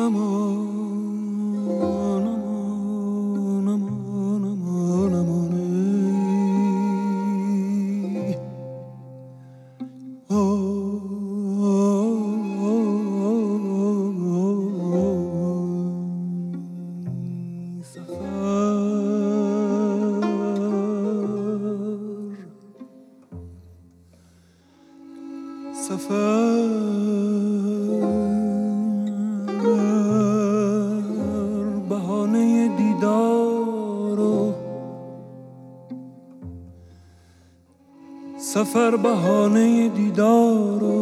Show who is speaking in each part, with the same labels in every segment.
Speaker 1: سفر بهانه دیدار و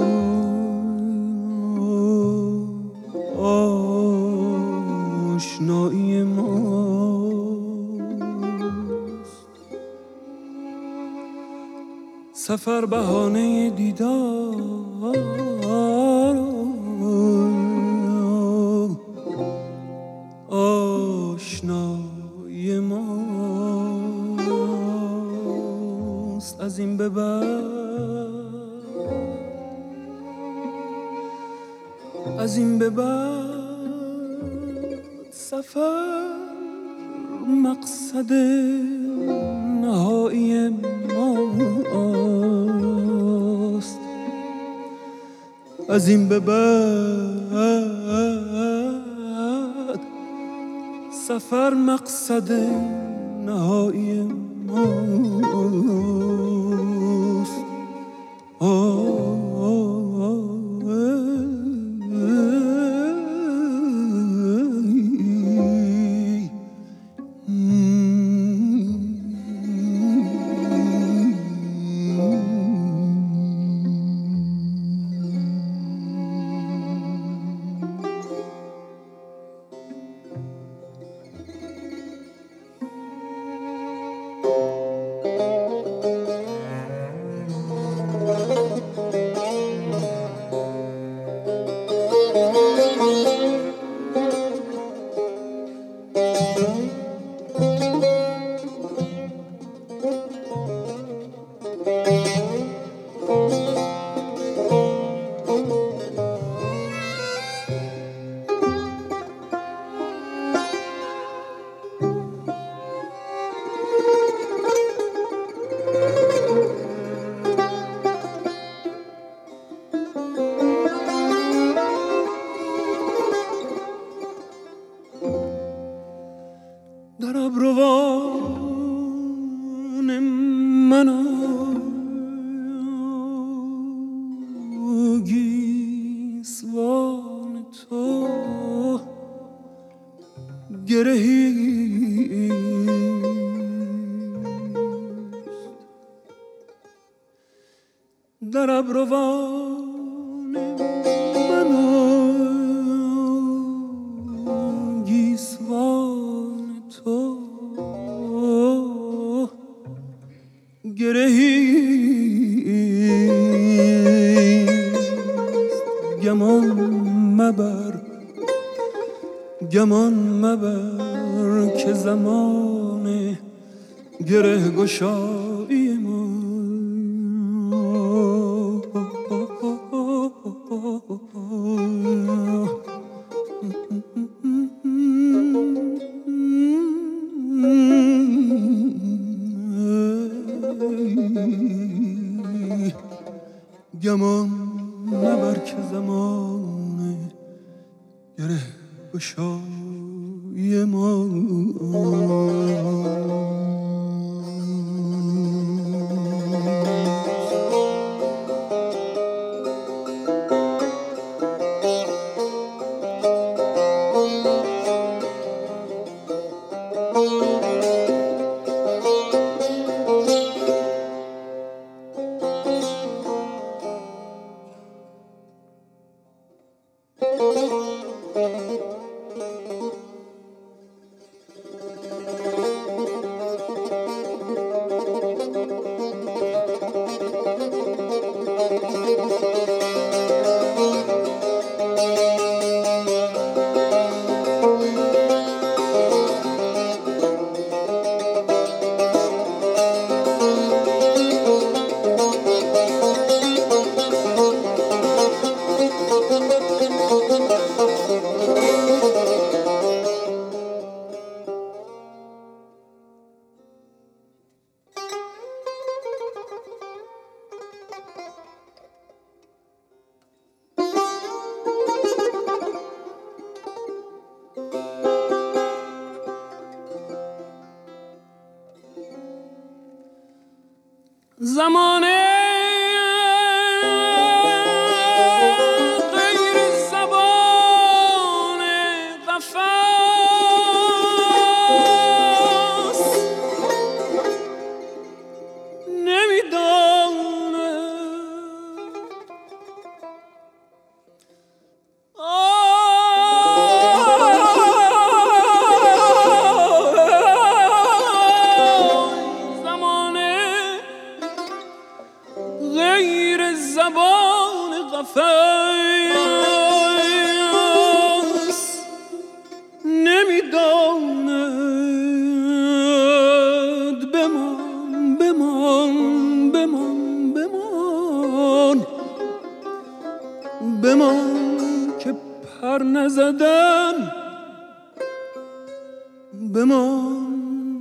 Speaker 1: آشنایی ماست. سفر بهانه دیدار و آشنایی ماست. از این به بعد سفر مقصد نهایی ماست. از این به بعد سفر مقصد نهایی ماست. در ابروان من گیسوان تو گرهیست. در ابروان من گیسوان تو گرهیست. گمان مبر که زمان گره گشایی ما گمان مبر که زمان گره گشایی ما زمانه غیر زبان قفس نمیدانه غیر زبان قفس نمیداند بمان بمان بمان بمان بمان که پر نزدن بمان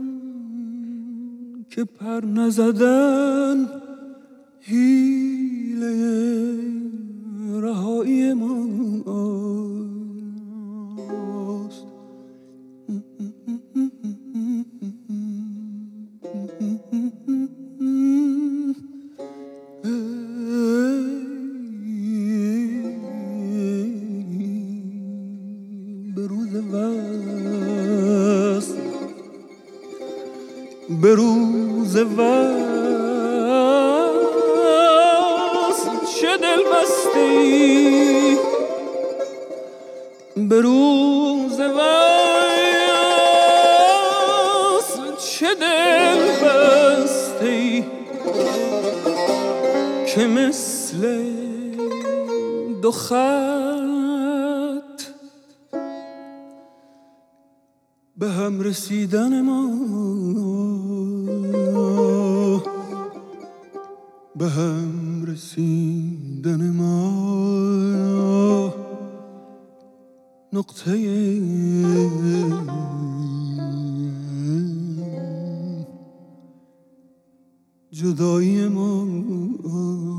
Speaker 1: که پر نزدن حیله رهایی ماست. به روز وصل به روز وصل چه دل بستی به روز وصل چه دل بستی که مثل دو خط به هم رسیدن ما به هم رسیدن ما نقطه جدایی ما